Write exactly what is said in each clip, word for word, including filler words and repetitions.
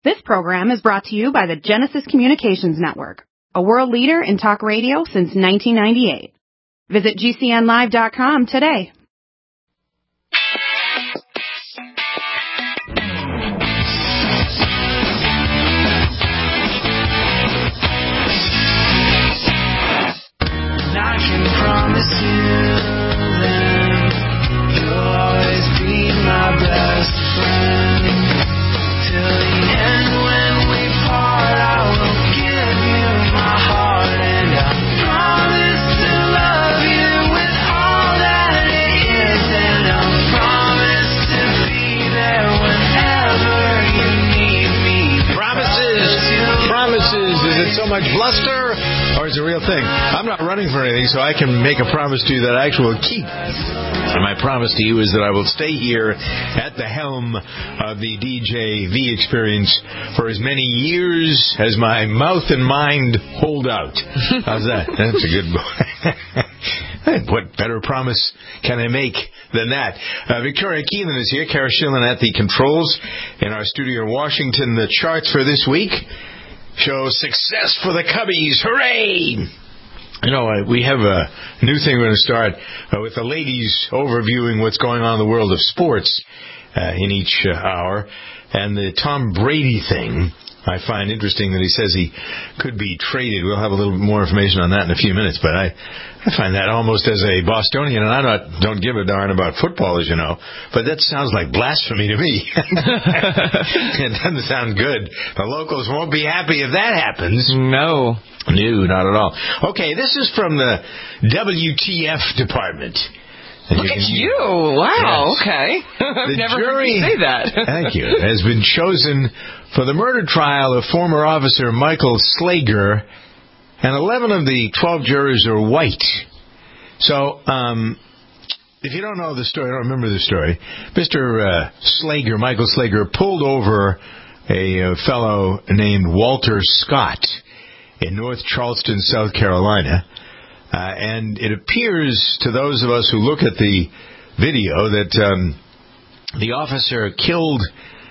This program is brought to you by the Genesis Communications Network, a world leader in talk radio since nineteen ninety-eight. Visit G C N live dot com today. I can promise you that you'll always be my best friend till the end. When we part, I will give you my heart, and I promise to love you with all that it is, and I promise to be there whenever you need me. Promises, promises. Is it so much bluster? Or is it a real thing? I'm not running for anything, so I can make a promise to you that I actually will keep. And my promise to you is that I will stay here at the helm of the D J V experience for as many years as my mouth and mind hold out. How's that? That's a good boy. What better promise can I make than that? Uh, Victoria Keelan is here. Kara Schillen at the controls. In our studio in Washington, the charts for this week show success for the Cubbies. Hooray! You know, uh, we have a new thing we're going to start uh, with the ladies overviewing what's going on in the world of sports uh, in each uh, hour. And the Tom Brady thing, I find interesting that he says he could be traded. We'll have a little bit more information on that in a few minutes. But I, I find that almost as a Bostonian, and I don't, don't give a darn about football, as you know, but that sounds like blasphemy to me. It doesn't sound good. The locals won't be happy if that happens. No. No, not at all. Okay, this is from the W T F department. Look at you. Wow, yes. Okay. I've The never jury, heard you say that. Thank you, has been chosen for the murder trial of former officer Michael Slager, and eleven of the twelve jurors are white. So, um, if you don't know the story, I don't remember the story, Mister Uh, Slager, Michael Slager, pulled over a, a fellow named Walter Scott in North Charleston, South Carolina. Uh, and it appears to those of us who look at the video that um, the officer killed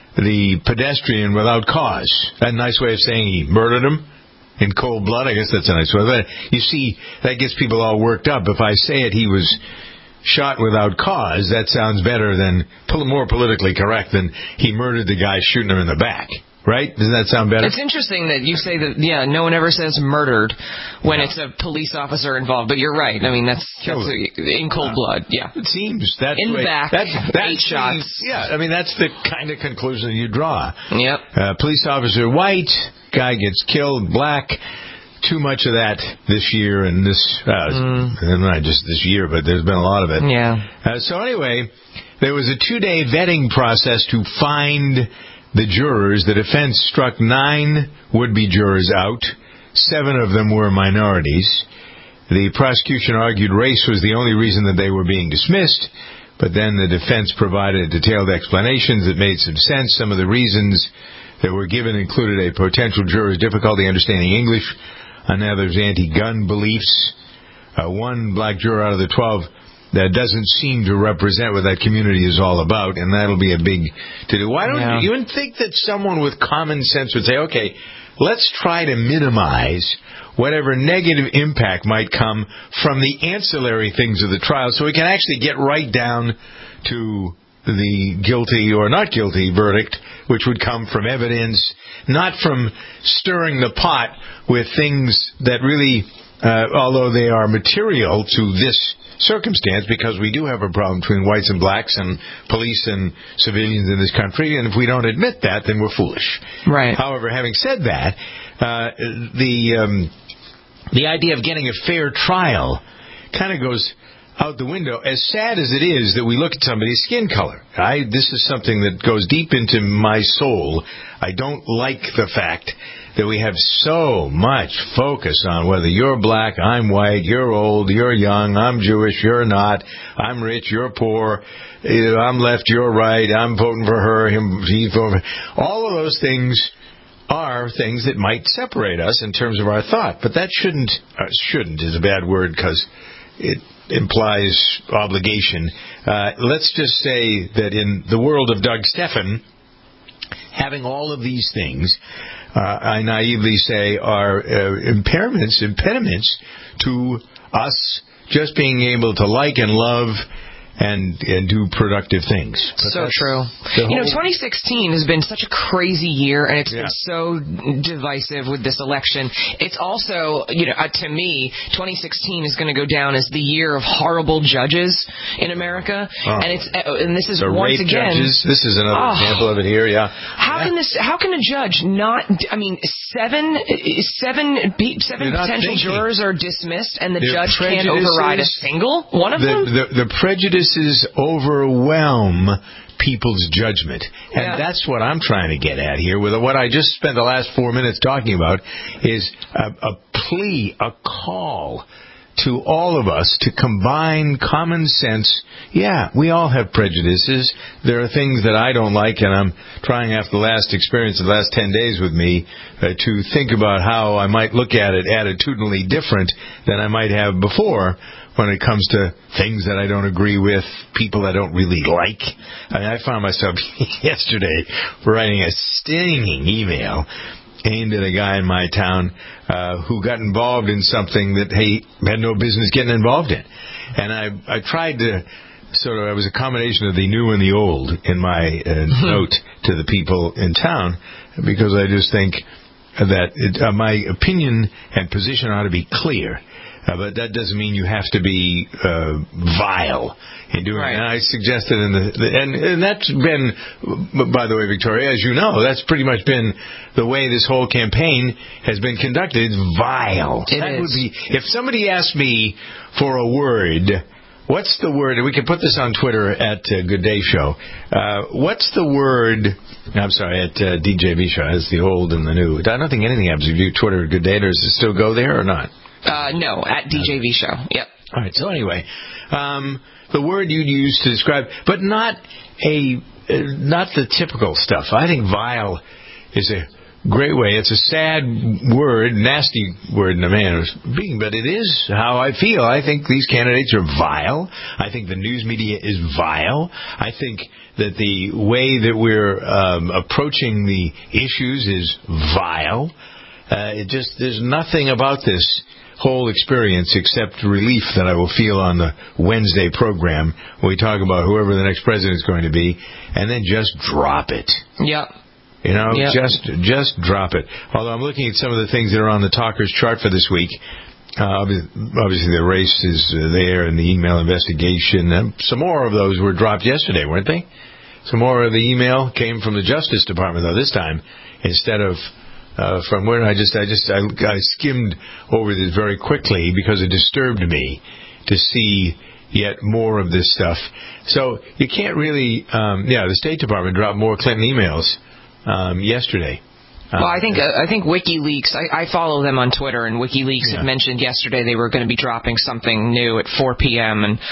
the pedestrian without cause. That a nice way of saying he murdered him in cold blood? I guess that's a nice way. But you see, that gets people all worked up. If I say it, he was shot without cause, that sounds better than, more politically correct than he murdered the guy shooting him in the back. Right? Doesn't that sound better? It's interesting that you say that, yeah, no one ever says murdered when yeah. it's a police officer involved. But you're right. I mean, that's, that's a, in cold blood. Yeah. It seems that in way. the back, that, that eight seems, shots. Yeah, I mean, that's the kind of conclusion you draw. Yep. Uh, police officer white, guy gets killed, black. Too much of that this year and this, uh, mm. not just this year, but there's been a lot of it. Yeah. Uh, so anyway, there was a two-day vetting process to find the jurors. The defense struck nine would-be jurors out. Seven of them were minorities. The prosecution argued race was the only reason that they were being dismissed, but then the defense provided detailed explanations that made some sense. Some of the reasons that were given included a potential juror's difficulty understanding English, another's anti-gun beliefs. Uh, one black juror out of the twelve that doesn't seem to represent what that community is all about, and that'll be a big to-do. Why don't yeah. you even think that someone with common sense would say, okay, let's try to minimize whatever negative impact might come from the ancillary things of the trial so we can actually get right down to the guilty or not guilty verdict, which would come from evidence, not from stirring the pot with things that really, uh, although they are material to this circumstance, because we do have a problem between whites and blacks and police and civilians in this country, and if we don't admit that, then we're foolish. Right. However, having said that, uh, the um, the idea of getting a fair trial kind of goes out the window, as sad as it is that we look at somebody's skin color. I, this is something that goes deep into my soul. I don't like the fact that we have so much focus on whether you're black, I'm white, you're old, you're young, I'm Jewish, you're not, I'm rich, you're poor, I'm left, you're right, I'm voting for her, him, he's voting for... All of those things are things that might separate us in terms of our thought. But that shouldn't, uh, shouldn't is a bad word because it implies obligation. Uh, let's just say that in the world of Doug Stephan, having all of these things, uh, I naively say, are uh, impairments, impediments to us just being able to like and love and and do productive things. But so true. You know, twenty sixteen has been such a crazy year, and it's yeah. been so divisive with this election. It's also, you know, uh, to me, twenty sixteen is going to go down as the year of horrible judges in America, oh. and it's uh, and this is the once rape again. Judges. This is another oh, example of it here. Yeah. How yeah. can this? How can a judge not? I mean, seven seven seven potential thinking. jurors are dismissed, and the Their judge can't override a single one of the, them. The, the prejudices overwhelm people's judgment. And yeah. that's what I'm trying to get at here with what I just spent the last four minutes talking about is a, a plea, a call to all of us to combine common sense. Yeah, we all have prejudices. There are things that I don't like, and I'm trying after the last experience of the last ten days with me uh, to think about how I might look at it attitudinally different than I might have before when it comes to things that I don't agree with, people I don't really like. I mean, I found myself yesterday writing a stinging email aimed at a guy in my town uh, who got involved in something that he had no business getting involved in. And I, I tried to sort of, I was a combination of the new and the old in my uh, note to the people in town, because I just think that it, uh, my opinion and position ought to be clear. Uh, but that doesn't mean you have to be uh, vile in doing right. it. And I suggested, in the, the and, and that's been, by the way, Victoria, as you know, that's pretty much been the way this whole campaign has been conducted. It's vile. It that is. Would be, if somebody asked me for a word, what's the word? We can put this on Twitter at uh, Good Day Show. Uh, what's the word? I'm sorry, at uh, D J V Show, as the old and the new. I don't think anything happens if you Twitter Good Day. Does it still go there or not? Uh, no, at D J V Show. Yep. All right. So anyway, um, the word you'd use to describe, but not a, uh, not the typical stuff. I think vile is a great way. It's a sad word, nasty word in a manner of being, but it is how I feel. I think these candidates are vile. I think the news media is vile. I think that the way that we're um, approaching the issues is vile. Uh, it just, there's nothing about this whole experience except relief that I will feel on the Wednesday program when we talk about whoever the next president is going to be, and then just drop it. Yep. You know, yep. just just drop it. Although I'm looking at some of the things that are on the talkers chart for this week. Uh, obviously, the race is uh, there, and the email investigation. And some more of those were dropped yesterday, weren't they? Some more of the email came from the Justice Department, though, this time, instead of Uh, from where I just I just I, I skimmed over this very quickly because it disturbed me to see yet more of this stuff. So you can't really, um, yeah. The State Department dropped more Clinton emails um, yesterday. Well, I think uh, I think WikiLeaks. I, I follow them on Twitter, and WikiLeaks yeah. had mentioned yesterday they were going to be dropping something new at four p.m. and.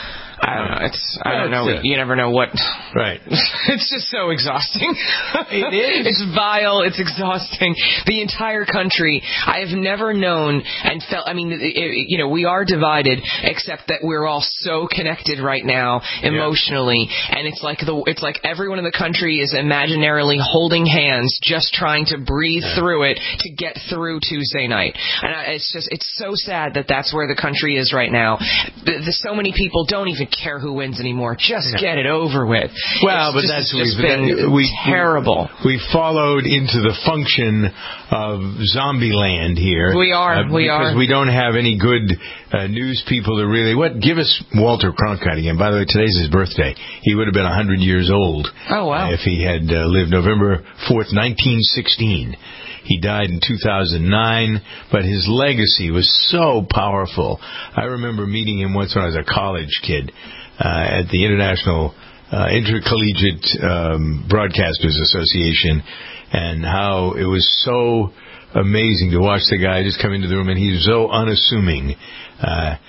I don't know. It's I don't know. You never know what. Right. It's just so exhausting. It is. It's vile. It's exhausting. The entire country. I have never known and felt. I mean, it, it, you know, we are divided, except that we're all so connected right now emotionally, yeah. and it's like the it's like everyone in the country is imaginarily holding hands, just trying to breathe yeah. through it to get through Tuesday night. And I, it's just it's so sad that that's where the country is right now. The, the, so many people don't even care who wins anymore. Just yeah. get it over with. Well, it's but just, that's just we, been that, we, terrible. We, we followed into the function of zombie land here. We are. Uh, we because are. we don't have any good uh, news people to really. What? Give us Walter Cronkite again. By the way, today's his birthday. He would have been a hundred years old. Oh wow! If he had uh, lived November fourth, nineteen sixteen. He died in two thousand nine, but his legacy was so powerful. I remember meeting him once when I was a college kid uh, at the International uh, Intercollegiate um, Broadcasters Association, and how it was so amazing to watch the guy just come into the room, and he was so unassuming. Uh,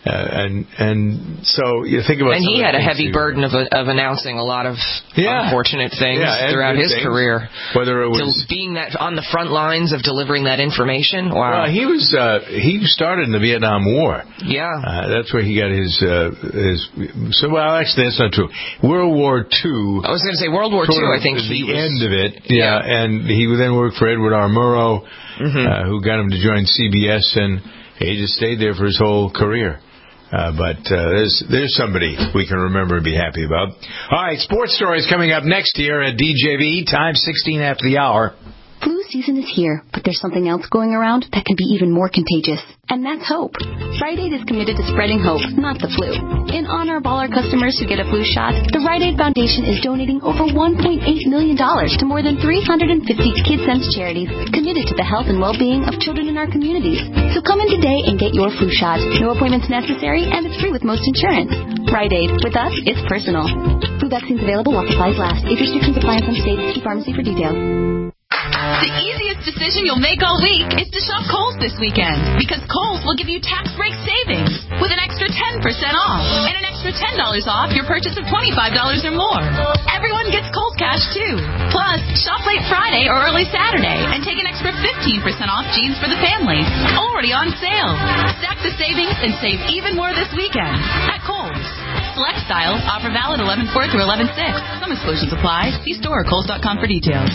Uh, and and so you think about. And he had a heavy too. burden of of announcing a lot of yeah. unfortunate things yeah, throughout his things. career. Whether it was to being that on the front lines of delivering that information. Wow. Well, he was uh, he started in the Vietnam War. Yeah. Uh, that's where he got his uh, his. So well, actually, that's not true. World War Two. I was going to say World War Two. I think he the was, end of it. Yeah, yeah. and he then worked for Edward R. Murrow, mm-hmm. uh, who got him to join C B S, and he just stayed there for his whole career. Uh, but uh, there's there's somebody we can remember and be happy about. All right, sports stories coming up next here at D J V. Time sixteen after the hour. Flu season is here, but there's something else going around that can be even more contagious, and that's hope. Rite Aid is committed to spreading hope, not the flu. In honor of all our customers who get a flu shot, the Rite Aid Foundation is donating over one point eight million dollars to more than three hundred fifty KidSense charities committed to the health and well-being of children in our communities. So come in today and get your flu shot. No appointments necessary, and it's free with most insurance. Rite Aid. With us, it's personal. Flu vaccines available while supplies last. Age restrictions apply in some states. See pharmacy for details. The easiest decision you'll make all week is to shop Kohl's this weekend, because Kohl's will give you tax break savings with an extra ten percent off and an extra ten dollars off your purchase of twenty-five dollars or more. Everyone gets Kohl's cash too. Plus, shop late Friday or early Saturday and take an extra fifteen percent off jeans for the family, already on sale. Stack the savings and save even more this weekend at Kohl's. Select styles, offer valid eleven four through eleven six. Some exclusions apply. See store or kohls dot com for details.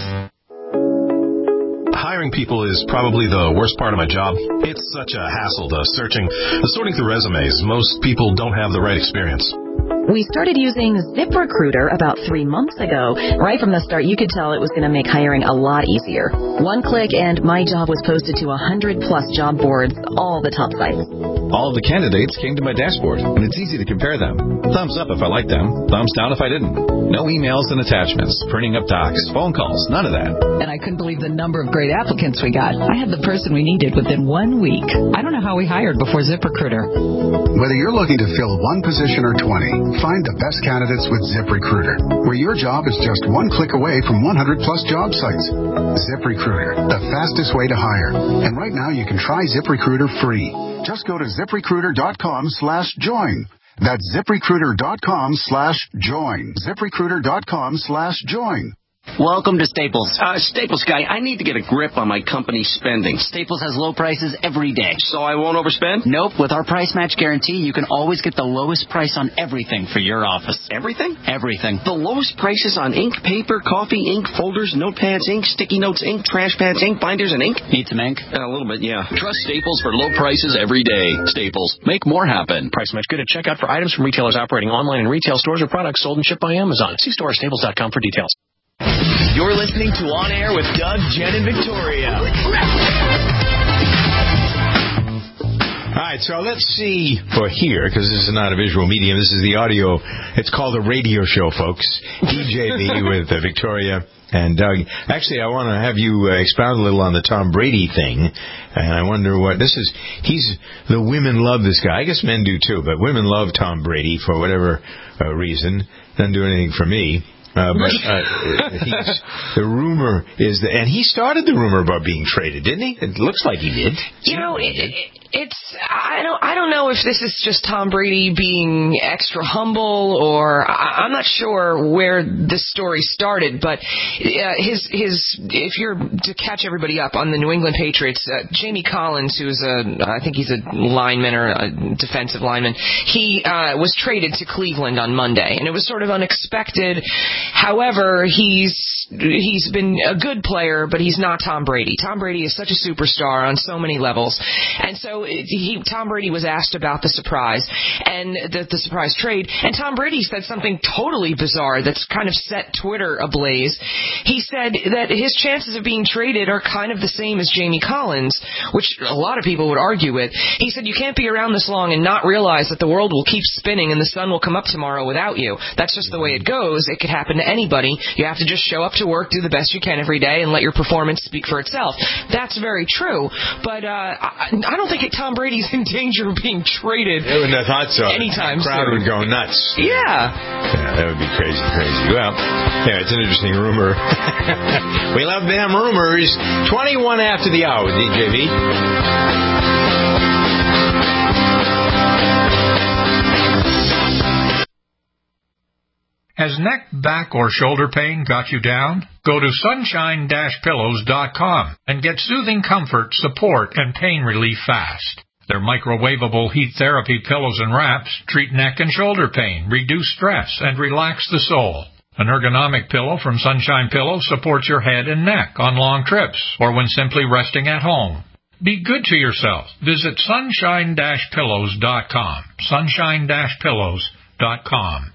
Hiring people is probably the worst part of my job. It's such a hassle, the searching, the sorting through resumes. Most people don't have the right experience. We started using ZipRecruiter about three months ago. Right from the start, you could tell it was going to make hiring a lot easier. One click and my job was posted to one hundred plus job boards, all the top sites. All of the candidates came to my dashboard, and it's easy to compare them. Thumbs up if I liked them, thumbs down if I didn't. No emails and attachments, printing up docs, phone calls, none of that. And I couldn't believe the number of great applicants we got. I had the person we needed within one week. I don't know how we hired before ZipRecruiter. Whether you're looking to fill one position or twenty, find the best candidates with ZipRecruiter, where your job is just one click away from one hundred plus job sites. ZipRecruiter, the fastest way to hire. And right now you can try ZipRecruiter free. Just go to ZipRecruiter.com slash join. That's ZipRecruiter.com slash join. ZipRecruiter.com slash join. Welcome to Staples. Uh, Staples guy, I need to get a grip on my company's spending. Staples has low prices every day. So I won't overspend? Nope. With our price match guarantee, you can always get the lowest price on everything for your office. Everything? Everything. The lowest prices on ink, paper, coffee, ink, folders, notepads, ink, sticky notes, ink, trash pads, ink, binders, and ink? Need some ink? Uh, a little bit, yeah. Trust Staples for low prices every day. Staples. Make more happen. Price match good at checkout for items from retailers operating online in retail stores or products sold and shipped by Amazon. See store or staples dot com for details. You're listening to On Air with Doug, Jen, and Victoria. All right, so let's see for here, because this is not a visual medium. This is the audio. It's called a radio show, folks. D J V with uh, Victoria and Doug. Actually, I want to have you uh, expound a little on the Tom Brady thing. And I wonder what this is. He's the women love this guy. I guess men do too, but women love Tom Brady for whatever uh, reason. Doesn't do anything for me. Uh, but uh, he's, the rumor is that, and he started the rumor about being traded, didn't he? It looks like he did. You know, it, it, it's I don't I don't know if this is just Tom Brady being extra humble, or I, I'm not sure where this story started. But uh, his his if you're to catch everybody up on the New England Patriots, uh, Jamie Collins, who's a I think he's a lineman or a defensive lineman, he uh, was traded to Cleveland on Monday, and it was sort of unexpected. However, he's he's been a good player, but he's not Tom Brady. Tom Brady is such a superstar on so many levels. And so he, Tom Brady was asked about the surprise and the, the surprise trade, and Tom Brady said something totally bizarre that's kind of set Twitter ablaze. He said that his chances of being traded are kind of the same as Jamie Collins, which a lot of people would argue with. He said you can't be around this long and not realize that the world will keep spinning and the sun will come up tomorrow without you. That's just the way it goes. It could happen to anybody. You have to just show up to work, do the best you can every day, and let your performance speak for itself. That's very true, but uh, I, I don't think Tom Brady's in danger of being traded. I wouldn't have thought so. Anytime the crowd soon. would go nuts. Yeah. Yeah, that would be crazy, crazy. Well, yeah, it's an interesting rumor. We love them rumors. twenty-one after the hour, D J V. Has neck, back, or shoulder pain got you down? Go to sunshine dash pillows dot com and get soothing comfort, support, and pain relief fast. Their microwavable heat therapy pillows and wraps treat neck and shoulder pain, reduce stress, and relax the soul. An ergonomic pillow from Sunshine Pillows supports your head and neck on long trips or when simply resting at home. Be good to yourself. Visit sunshine dash pillows dot com. sunshine dash pillows dot com.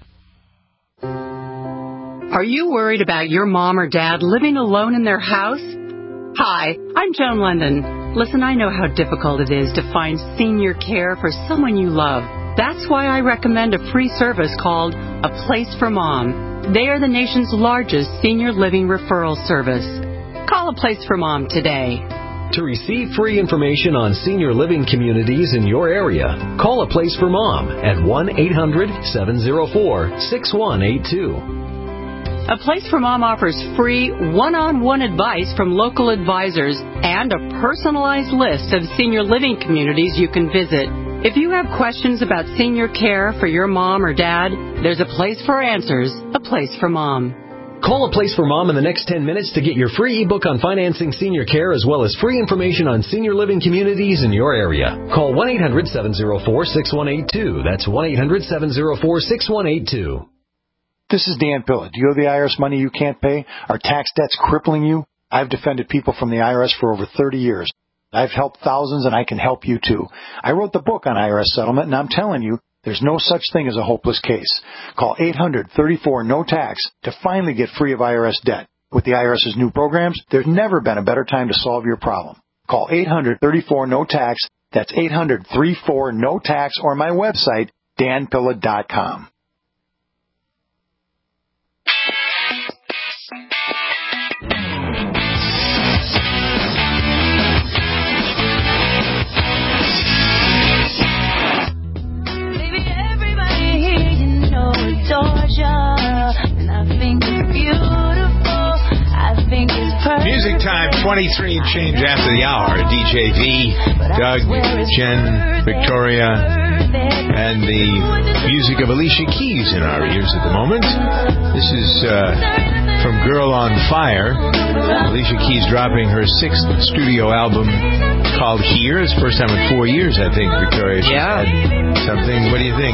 Are you worried about your mom or dad living alone in their house? Hi, I'm Joan London. Listen, I know how difficult it is to find senior care for someone you love. That's why I recommend a free service called A Place for Mom. They are the nation's largest senior living referral service. Call A Place for Mom today. To receive free information on senior living communities in your area, call A Place for Mom at one eight hundred seven oh four six one eight two. A Place for Mom offers free one-on-one advice from local advisors and a personalized list of senior living communities you can visit. If you have questions about senior care for your mom or dad, there's a place for answers, A Place for Mom. Call A Place for Mom in the next ten minutes to get your free ebook on financing senior care as well as free information on senior living communities in your area. Call one eight hundred seven oh four six one eight two. That's one eight hundred seven oh four six one eight two. This is Dan Pilla. Do you owe the I R S money you can't pay? Are tax debts crippling you? I've defended people from the I R S for over thirty years. I've helped thousands, and I can help you too. I wrote the book on I R S settlement, and I'm telling you, there's no such thing as a hopeless case. Call eight hundred thirty-four no tax to finally get free of I R S debt. With the IRS's new programs, there's never been a better time to solve your problem. Call eight hundred thirty-four no tax. That's eight hundred thirty-four no tax, or my website, dan pilla dot com. Music time, twenty-three and change after the hour. D J V, Doug, Jen, Victoria, and the music of Alicia Keys in our ears at the moment. This is uh, from Girl on Fire. Alicia Keys dropping her sixth studio album called Here. It's the first time in four years, I think, Victoria. She's yeah. had something. What do you think?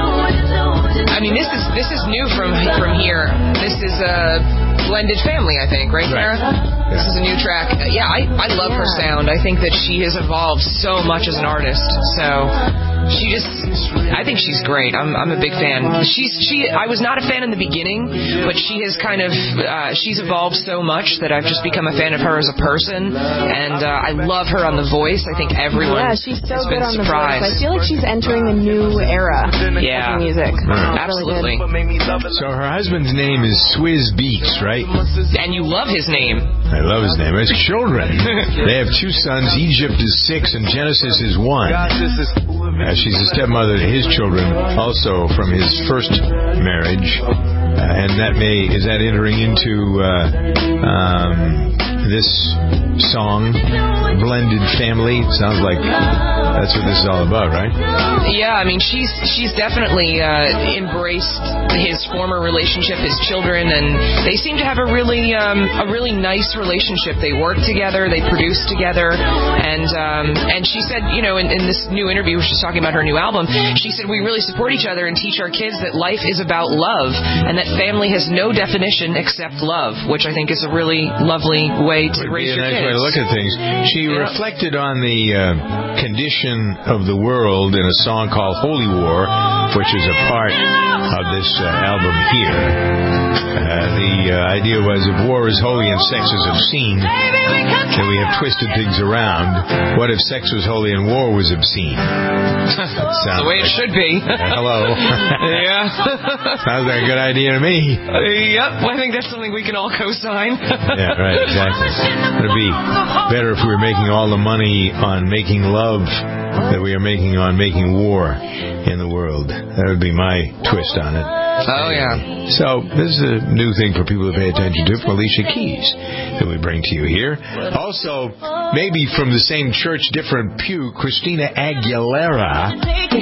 I mean, this is this is new from from here. This is a blended family, I think, right, Sarah? Right. This is a new track. Uh, yeah, I, I love her sound. I think that she has evolved so much as an artist. So she just, I think she's great. I'm I'm a big fan. She's she. I was not a fan in the beginning, but she has kind of uh, she's evolved so much that I've just become a fan of her as a person, and uh, I love her on The Voice. I think everyone yeah, she's so has good been on surprised. The Voice. I feel like she's entering a new era yeah. of music. Right. Absolutely. So her husband's name is Swizz Beatz, right? And you love his name. I love his name. His children. They have two sons. Egypt is six, and Genesis is one. Uh, she's a stepmother to his children, also from his first marriage. Uh, and that may is that entering into uh, um, this song, Blended Family? Sounds like that's what this is all about, right? Yeah, I mean, she's she's definitely uh, embraced his former relationship, his children, and they seem to have a really um, a really nice relationship. They work together, they produce together, and um, and she said, you know, in, in this new interview, she's talking about her new album. She said we really support each other and teach our kids that life is about love, and that family has no definition except love, which I think is a really lovely way to Would raise be a your nice kids. way to look at things. She yeah. reflected on the uh, condition of the world in a song called Holy War, which is a part of this uh, album here. Uh, the uh, idea was if war is holy and sex is obscene, then we have twisted things around. What if sex was holy and war was obscene? That's the way like, it should be. Uh, hello. yeah. Sounds like a good idea to me. Uh, yep, I think that's something we can all co-sign. Yeah, right, exactly. It would be better if we were making all the money on making love that we are making on making war in the world. That would be my twist on it. Oh, yeah. So this is a new thing for people to pay attention to from Alicia Keys that we bring to you here. Also, maybe from the same church, different pew, Christina Aguilera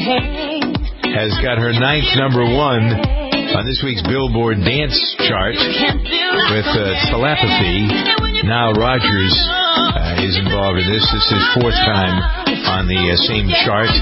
has got her ninth number one on this week's Billboard Dance Chart with uh, Telepathy. Nile Rodgers uh, is involved in this. This is fourth time on the uh, same chart.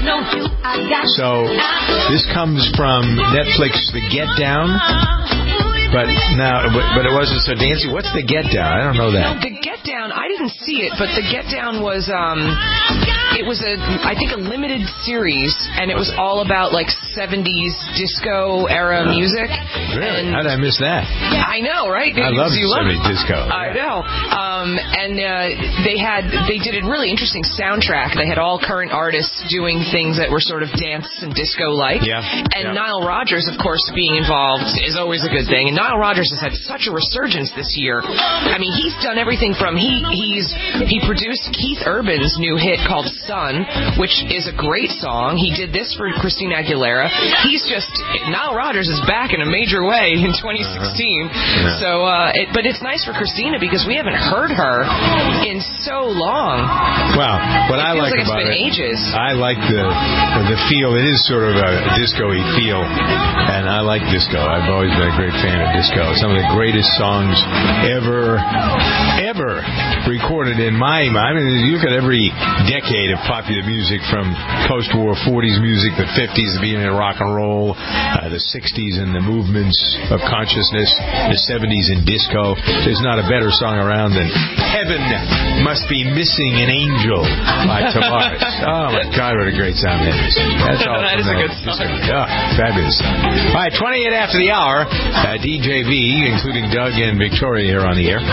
So this comes from Netflix, The Get Down. But now, but, but it wasn't so dancey. What's The Get Down? I don't know that. The Get Down, I didn't see it, but The Get Down was, um, it was a, I think, a limited series, and it was all about like seventies disco era music. Really? And how did I miss that? I know, right? I love you seventies love disco. I know. Um, and uh, they had, they did a really interesting soundtrack. They had all current artists doing things that were sort of dance and disco-like. Yeah. And yeah. Nile Rodgers, of course, being involved is always a good thing. And Nile Rodgers has had such a resurgence this year. I mean, he's done everything from he he's he produced Keith Urban's new hit called Sun, which is a great song. He did this for Christina Aguilera. He's just Nile Rodgers is back in a major way in twenty sixteen. Uh-huh. Yeah. So, uh, it, but it's nice for Christina because we haven't heard her in so long. Well, what it I like, like about it's been it, ages. I like the the feel. It is sort of a disco-y feel, and I like disco. I've always been a great fan of disco. Some of the greatest songs ever, ever recorded in my mind. I mean, you look at every decade of popular music from post-war forties music, the fifties, the beginning of rock and roll, uh, the sixties and the movements of consciousness, the seventies and disco. There's not a better song around than Heaven Must Be Missing an Angel by Tavares. Oh, my God, what a great sound that is. That's all. That is a good song. Oh, fabulous song. All right, twenty-eight after the hour, uh, D J V, including Doug and Victoria here on the air.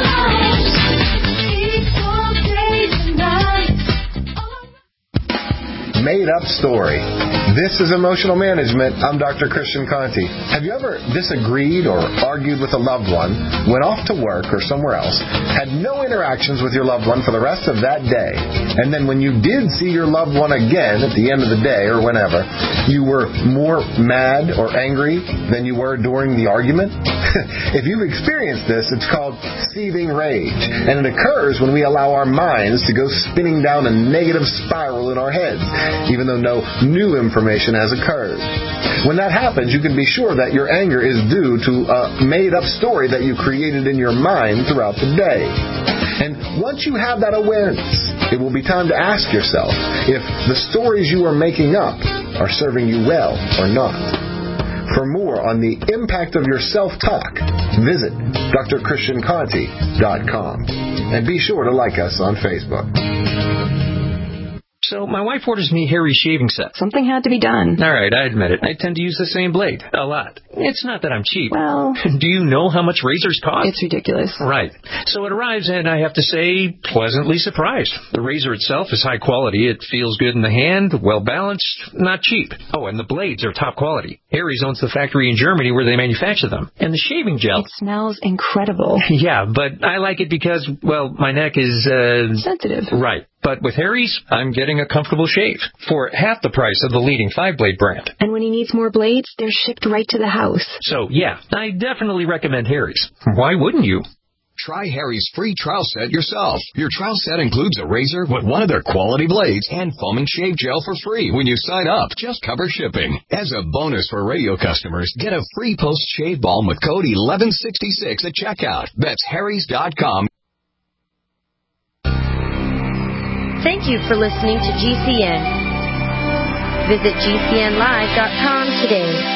Made up story. This is Emotional Management. I'm Doctor Christian Conti. Have you ever disagreed or argued with a loved one, went off to work or somewhere else, had no interactions with your loved one for the rest of that day, and then when you did see your loved one again at the end of the day or whenever, you were more mad or angry than you were during the argument? If you've experienced this, it's called seething rage, and it occurs when we allow our minds to go spinning down a negative spiral in our heads, even though no new information has occurred. When that happens, you can be sure that your anger is due to a made-up story that you created in your mind throughout the day. And once you have that awareness, it will be time to ask yourself if the stories you are making up are serving you well or not. For more on the impact of your self-talk, visit D R Christian Conti dot com. And be sure to like us on Facebook. So my wife orders me Harry's shaving set. Something had to be done. All right, I admit it. I tend to use the same blade. A lot. It's not that I'm cheap. Well... Do you know how much razors cost? It's ridiculous. Right. So it arrives, and I have to say, pleasantly surprised. The razor itself is high quality. It feels good in the hand, well-balanced, not cheap. Oh, and the blades are top quality. Harry's owns the factory in Germany where they manufacture them. And the shaving gel... It smells incredible. Yeah, but I like it because, well, my neck is, uh... sensitive. Right. But with Harry's, I'm getting a comfortable shave for half the price of the leading five-blade brand. And when he needs more blades, they're shipped right to the house. So, yeah, I definitely recommend Harry's. Why wouldn't you? Try Harry's free trial set yourself. Your trial set includes a razor with one of their quality blades and foaming shave gel for free when you sign up. Just cover shipping. As a bonus for radio customers, get a free post-shave balm with code eleven sixty-six at checkout. That's harrys dot com. Thank you for listening to G C N. Visit G C N live dot com today.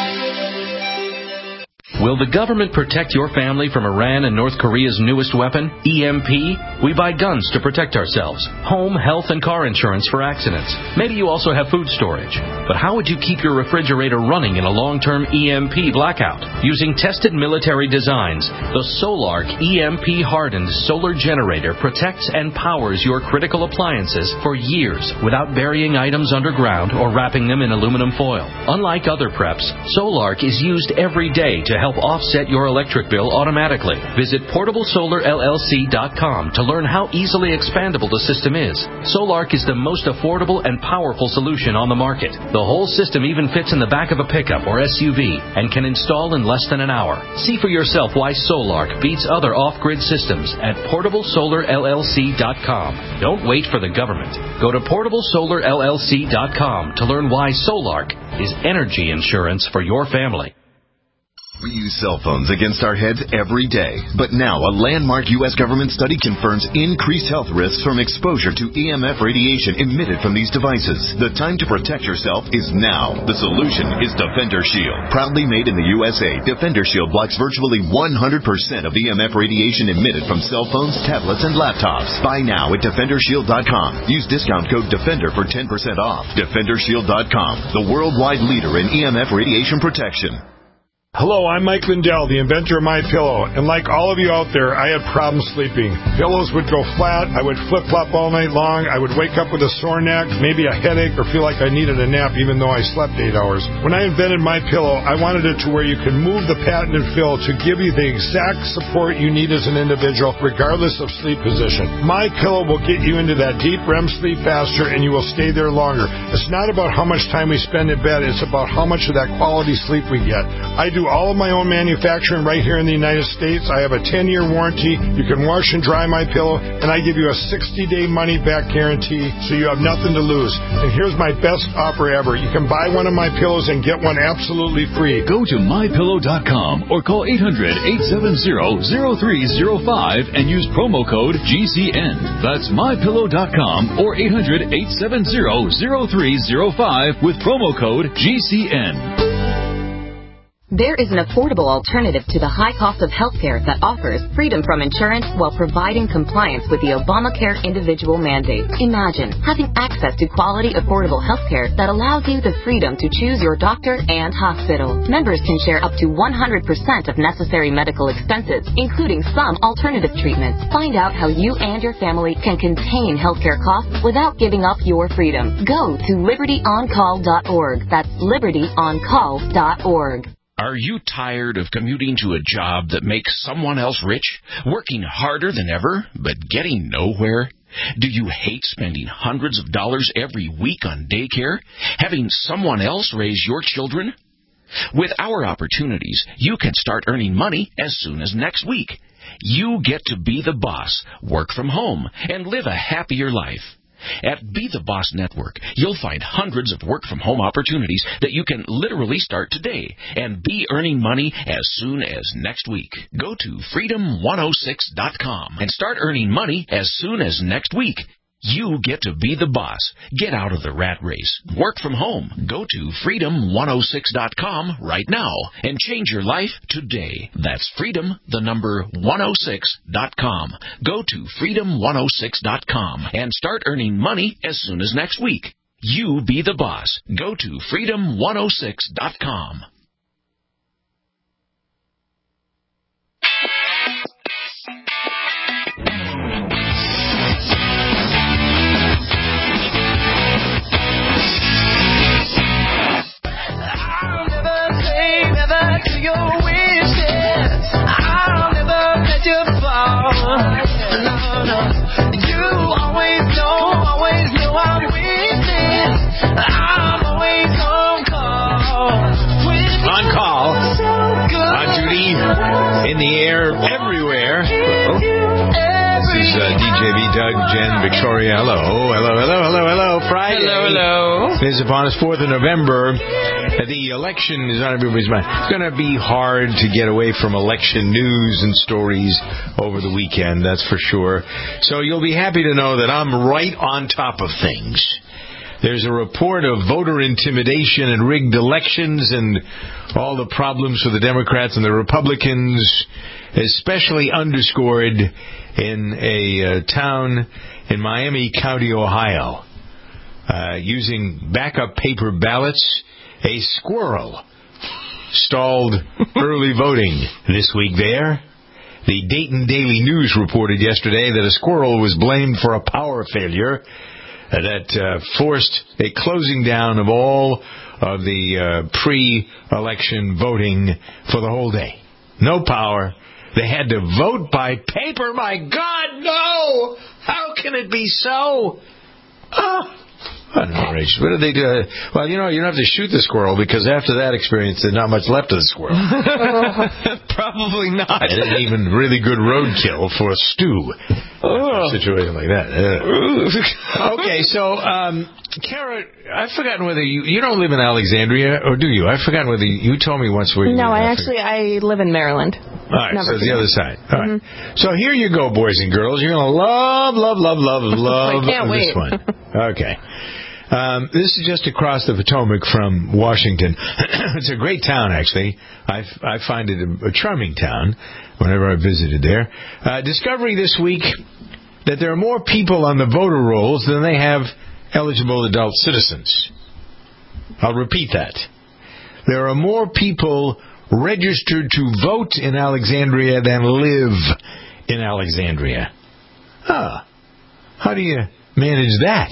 Will the government protect your family from Iran and North Korea's newest weapon, E M P? We buy guns to protect ourselves, home, health, and car insurance for accidents. Maybe you also have food storage. But how would you keep your refrigerator running in a long-term E M P blackout? Using tested military designs, the Solark E M P-hardened solar generator protects and powers your critical appliances for years without burying items underground or wrapping them in aluminum foil. Unlike other preps, Solark is used every day to help yourself offset your electric bill automatically. Visit portable solar L L C dot com to learn how easily expandable the system is. Solark is the most affordable and powerful solution on the market. The whole system even fits in the back of a pickup or S U V and can install in less than an hour. See for yourself why Solark beats other off-grid systems at portable solar L L C dot com. Don't wait for the government. Go to portable solar L L C dot com to learn why Solark is energy insurance for your family. We use cell phones against our heads every day. But now a landmark U S government study confirms increased health risks from exposure to E M F radiation emitted from these devices. The time to protect yourself is now. The solution is Defender Shield. Proudly made in the U S A, Defender Shield blocks virtually one hundred percent of E M F radiation emitted from cell phones, tablets, and laptops. Buy now at defender shield dot com. Use discount code DEFENDER for ten percent off. defender shield dot com, the worldwide leader in E M F radiation protection. Hello, I'm Mike Lindell, the inventor of MyPillow, and like all of you out there, I had problems sleeping. Pillows would go flat, I would flip-flop all night long, I would wake up with a sore neck, maybe a headache, or feel like I needed a nap even though I slept eight hours. When I invented MyPillow, I wanted it to where you can move the patented fill to give you the exact support you need as an individual, regardless of sleep position. MyPillow will get you into that deep R E M sleep faster, and you will stay there longer. It's not about how much time we spend in bed, it's about how much of that quality sleep we get. I do all of my own manufacturing right here in the United States. I have a ten-year warranty. You can wash and dry my pillow, and I give you a sixty-day money-back guarantee, so you have nothing to lose. And here's my best offer ever. You can buy one of my pillows and get one absolutely free. Go to my pillow dot com or call eight hundred, eight seven zero, zero three zero five and use promo code G C N. That's my pillow dot com or eight hundred, eight seven zero, zero three zero five with promo code G C N. There is an affordable alternative to the high cost of healthcare that offers freedom from insurance while providing compliance with the Obamacare individual mandate. Imagine having access to quality, affordable healthcare that allows you the freedom to choose your doctor and hospital. Members can share up to one hundred percent of necessary medical expenses, including some alternative treatments. Find out how you and your family can contain healthcare costs without giving up your freedom. Go to liberty on call dot org. That's liberty on call dot org. Are you tired of commuting to a job that makes someone else rich, working harder than ever, but getting nowhere? Do you hate spending hundreds of dollars every week on daycare, having someone else raise your children? With our opportunities, you can start earning money as soon as next week. You get to be the boss, work from home, and live a happier life. At Be the Boss Network, you'll find hundreds of work-from-home opportunities that you can literally start today and be earning money as soon as next week. Go to freedom one oh six dot com and start earning money as soon as next week. You get to be the boss. Get out of the rat race. Work from home. Go to freedom one oh six dot com right now and change your life today. That's freedom, the number one oh six dot com. Go to freedom one oh six dot com and start earning money as soon as next week. You be the boss. Go to freedom one oh six dot com. To your wishes, I'll never let you fall. No, no, you always know, always know I'm waiting. I'm always on call. On call, on duty, in the air, everywhere. Oh. This is uh, D J V, Doug, Jen, Victoria. Hello, hello, hello, hello, hello. Friday. Hello, hello. Is upon us, fourth of November. The election is on everybody's mind. It's going to be hard to get away from election news and stories over the weekend, that's for sure. So you'll be happy to know that I'm right on top of things. There's a report of voter intimidation and rigged elections and all the problems for the Democrats and the Republicans, especially underscored in a uh, town in Miami County, Ohio. Uh, using backup paper ballots, a squirrel stalled early voting this week there. The Dayton Daily News reported yesterday that a squirrel was blamed for a power failure that uh, forced a closing down of all of the uh, pre-election voting for the whole day. no power. They had to vote by paper. My God, no! How can it be so? Oh, what an outrage. What did they do? Well, you know, you don't have to shoot the squirrel because after that experience, there's not much left of the squirrel. Probably not. It isn't even really good roadkill for a stew. Oh. A situation like that. Uh. Okay, so, um, Kara, I've forgotten whether you, you don't live in Alexandria, or do you? I've forgotten whether you, you told me once where you No, live. I actually, I live in Maryland. All right, Never so it's the other side. All right. Mm-hmm. So here you go, boys and girls. You're going to love, love, love, love, love I can't this wait. one. Okay. Um, this is just across the Potomac from Washington. It's a great town, actually. I, I find it a, a charming town whenever I visited there. Uh, discovering this week that there are more people on the voter rolls than they have eligible adult citizens. I'll repeat that. There are more people registered to vote in Alexandria than live in Alexandria. Ah, how do you manage that?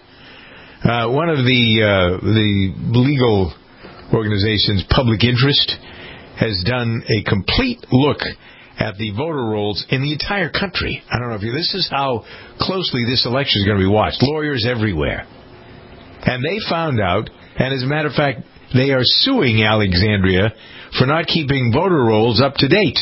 Uh, one of the uh, the legal organizations, Public Interest, has done a complete look at the voter rolls in the entire country. I don't know if you, this is how closely this election is going to be watched. Lawyers everywhere. And they found out, and as a matter of fact, they are suing Alexandria for not keeping voter rolls up to date.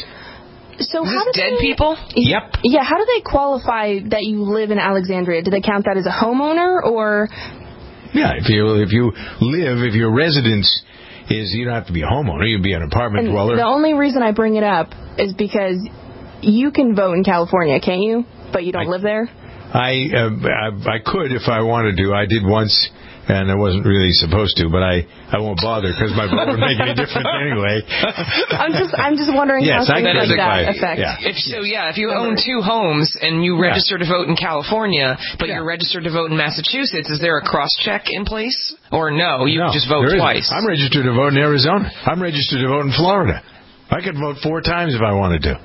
So Is how this do dead they, people? Yep. Yeah, how do they qualify that you live in Alexandria? Do they count that as a homeowner, or? Yeah, if you if you live, if your residence is, you don't have to be a homeowner, you'd be an apartment And dweller. the only reason I bring it up is because you can vote in California, can't you? But you don't I, live there? I, uh, I I could if I wanted to. I did once, and I wasn't really supposed to, but I, I won't bother because my vote would make any difference anyway. I'm just I'm just wondering yes, how I things like that my, affect. Yeah. If so, yeah. If you own two homes and you register to vote in California, but Yeah. you're registered to vote in Massachusetts, is there a cross check in place, or no? You no, just vote there isn't. twice. I'm registered to vote in Arizona. I'm registered to vote in Florida. I could vote four times if I wanted to.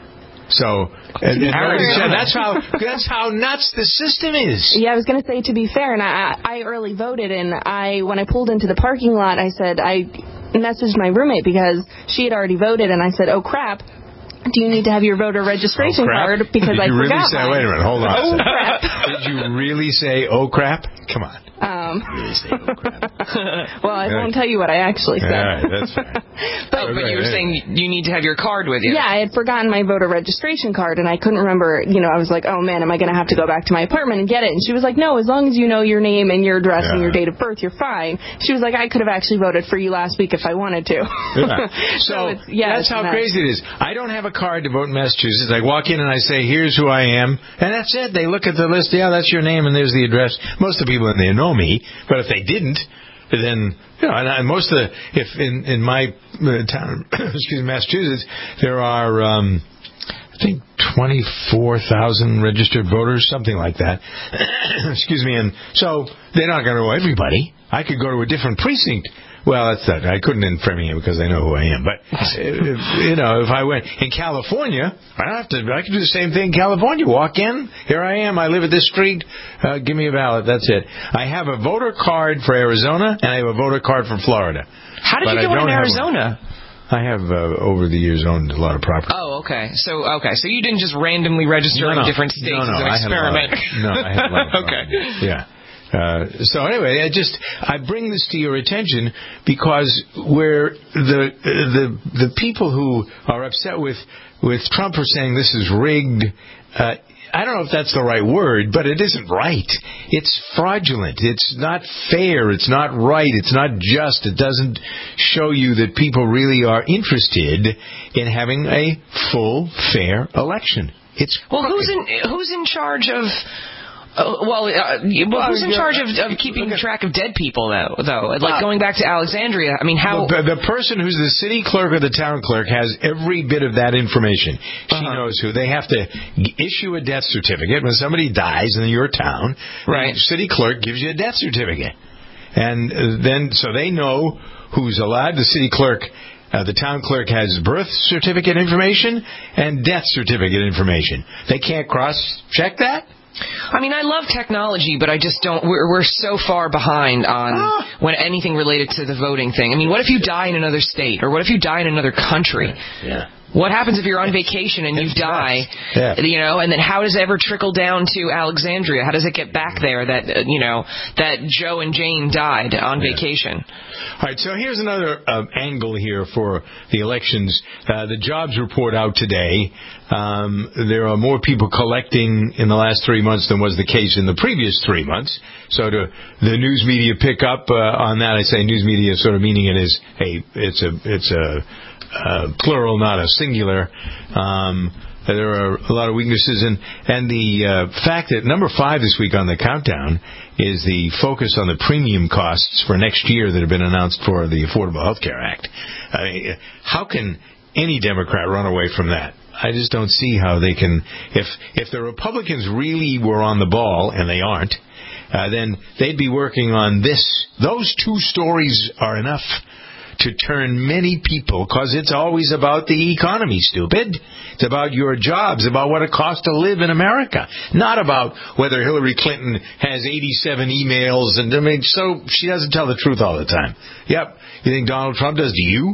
So and, and Arizona. that's how that's how nuts the system is. Yeah, I was going to say, to be fair, and I, I early voted, and I when I pulled into the parking lot, I said, I messaged my roommate because she had already voted, and I said, oh, crap, do you need to have your voter registration oh, card? Because Did I you forgot really say, mine. wait a minute, hold on. Oh, crap. Did you really say, oh, crap? Come on. Um, really say, oh, crap. well, I Right. won't tell you what I actually said. All right, that's fine. but, oh, but you were saying you need to have your card with you. Yeah, I had forgotten my voter registration card, and I couldn't remember, you know, I was like, oh, man, am I going to have to go back to my apartment and get it? And she was like, no, as long as you know your name and your address Yeah. and your date of birth, you're fine. She was like, I could have actually voted for you last week if I wanted to. Yeah. So, so it's, yeah, that's it's how nuts. crazy it is. I don't have a card to vote in Massachusetts. I walk in and I say, here's who I am, and that's it. They look at the list, yeah, that's your name, and there's the address. Most of the people in there know me, but if they didn't, then, you know, and, and most of the, if in, in my uh, town, excuse me, Massachusetts, there are, um, I think, twenty-four thousand registered voters, something like that. Excuse me, and so they're not going to know everybody. I could go to a different precinct. Well, that's that. I couldn't in Framingham because I know who I am. But, if, you know, if I went in California, I don't have to, I can do the same thing in California. Walk in, here I am, I live at this street, uh, give me a ballot, that's it. I have a voter card for Arizona, and I have a voter card for Florida. How did but you get I one in don't have Arizona? I have, uh, over the years, owned a lot of property. Oh, okay. So, okay. So you didn't just randomly register No, no. in different states No, no, as an I had a lot experiment? of- no, I had a lot of Okay. Yeah. Uh, so anyway, I just I bring this to your attention because where the the the people who are upset with with Trump are saying this is rigged. Uh, I don't know if that's the right word, but it isn't right. It's fraudulent. It's not fair. It's not right. It's not just. It doesn't show you that people really are interested in having a full, fair election. It's well, who's in who's in charge of? Uh, well, uh, well, who's in charge of, of keeping track of dead people, though? Though, like going back to Alexandria, I mean, how the, the person who's the city clerk or the town clerk has every bit of that information. She uh-huh. knows who. They have to issue a death certificate when somebody dies in your town. Right. The city clerk gives you a death certificate, and then so they know who's alive. The city clerk. Uh, the town clerk has birth certificate information and death certificate information. They can't cross-check that? I mean, I love technology, but I just don't. We're we're so far behind on ah. when anything related to the voting thing. I mean, what if you die in another state, or what if you die in another country? Yeah. What happens if you're on vacation and you die, yeah. you know, and then how does it ever trickle down to Alexandria? How does it get back there that, uh, you know, that Joe and Jane died on yeah. vacation? All right, so here's another uh, angle here for the elections. Uh, the jobs report out today. Um, there are more people collecting in the last three months than was the case in the previous three months. So to the news media pick up uh, on that, I say news media sort of meaning it is a, it's a, it's a, Uh, plural, not a singular. Um, there are a lot of weaknesses, and and the uh, fact that number five this week on the countdown is the focus on the premium costs for next year that have been announced for the Affordable Health Care Act. I mean, how can any Democrat run away from that? I just don't see how they can. If if the Republicans really were on the ball, and they aren't, uh, then they'd be working on this. Those two stories are enough to turn many people, because it's always about the economy, stupid. It's about your jobs, about what it costs to live in America, not about whether Hillary Clinton has eighty-seven emails, and I mean, so she doesn't tell the truth all the time. Yep, you think Donald Trump does to you?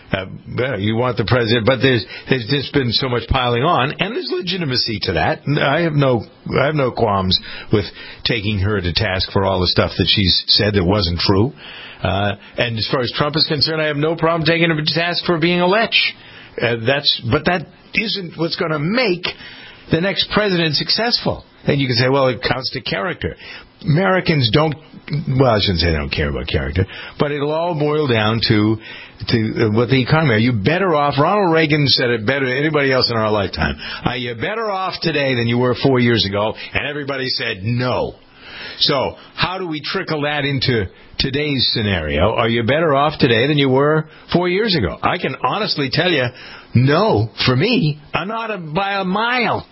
Uh, you want the president, but there's there's just been so much piling on, and there's legitimacy to that. I have no I have no qualms with taking her to task for all the stuff that she's said that wasn't true. Uh, and as far as Trump is concerned, I have no problem taking him to task for being a lech. Uh, that's but that isn't what's going to make the next president successful. And you can say, well, it counts to character. Americans don't, well, I shouldn't say they don't care about character, but it'll all boil down to to uh, what the economy. Are you better off? Ronald Reagan said it better than anybody else in our lifetime. Are you better off today than you were four years ago? And everybody said no. So how do we trickle that into today's scenario? Are you better off today than you were four years ago? I can honestly tell you, no, for me, I'm not a, by a mile.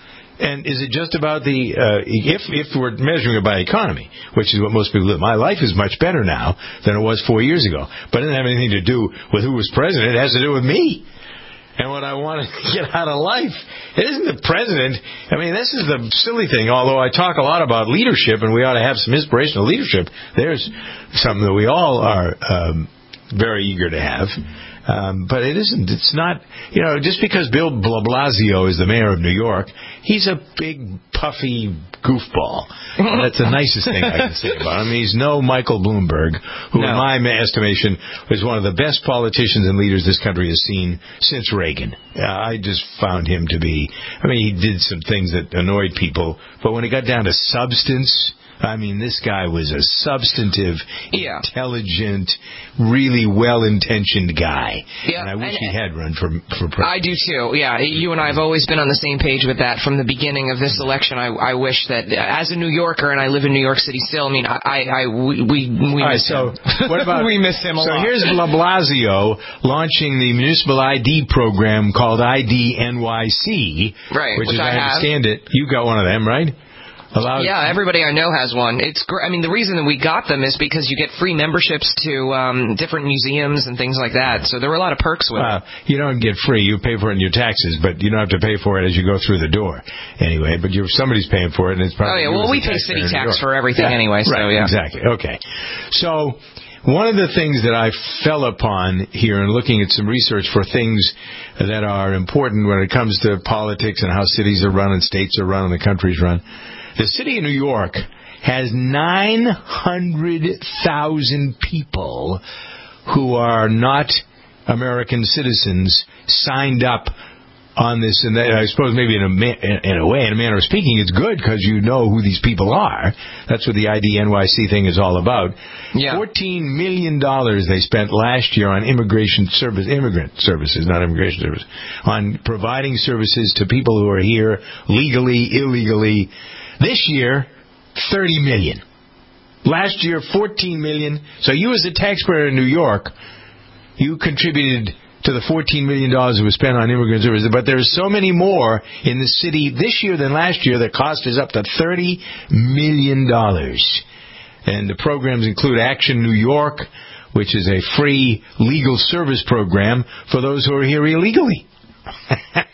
And is it just about the, uh, if if we're measuring it by economy, which is what most people do. My life is much better now than it was four years ago. But it didn't have anything to do with who was president. It has to do with me and what I want to get out of life. It isn't the president. I mean, this is the silly thing. Although I talk a lot about leadership, and we ought to have some inspirational leadership, there's something that we all are um, very eager to have. Um, but it isn't. It's not, you know, just because Bill Blasio is the mayor of New York, he's a big, puffy goofball. And that's the nicest thing I can say about him. He's no Michael Bloomberg, who no. in my estimation is one of the best politicians and leaders this country has seen since Reagan. Uh, I just found him to be, I mean, he did some things that annoyed people, but when it got down to substance, I mean, this guy was a substantive, yeah. intelligent, really well-intentioned guy. Yeah. And I wish and, he had run for, for president. I do, too. Yeah, you and I have always been on the same page with that from the beginning of this election. I, I wish that, as a New Yorker, and I live in New York City still, I mean, I, I, we, we, we All miss right, so him. What about, we miss him a so lot. So here's Blasio launching the municipal I D program called I D N Y C, right, which, which as I, I understand it, you got one of them, right? Allowed yeah, everybody I know has one. It's great. I mean, the reason that we got them is because you get free memberships to um, different museums and things like that. So there were a lot of perks with well, it. You don't get free. You pay for it in your taxes, but you don't have to pay for it as you go through the door. Anyway, but you're, somebody's paying for it, and it's probably... Oh, yeah. Well, we pay city tax for everything yeah, anyway, so right, yeah. Exactly. Okay. So... one of the things that I fell upon here in looking at some research for things that are important when it comes to politics and how cities are run and states are run and the country's run, the city of New York has nine hundred thousand people who are not American citizens signed up on this, and I suppose maybe in a, in a way, in a manner of speaking, it's good because you know who these people are. That's what the I D N Y C thing is all about. Yeah. fourteen million dollars they spent last year on immigration service, immigrant services, not immigration service, on providing services to people who are here legally, illegally. This year, thirty million dollars. Last year, fourteen million dollars. So you as a taxpayer in New York, you contributed to the fourteen million dollars that was spent on immigrant services, but there's so many more in the city this year than last year. The cost is up to thirty million dollars. And the programs include Action New York, which is a free legal service program for those who are here illegally.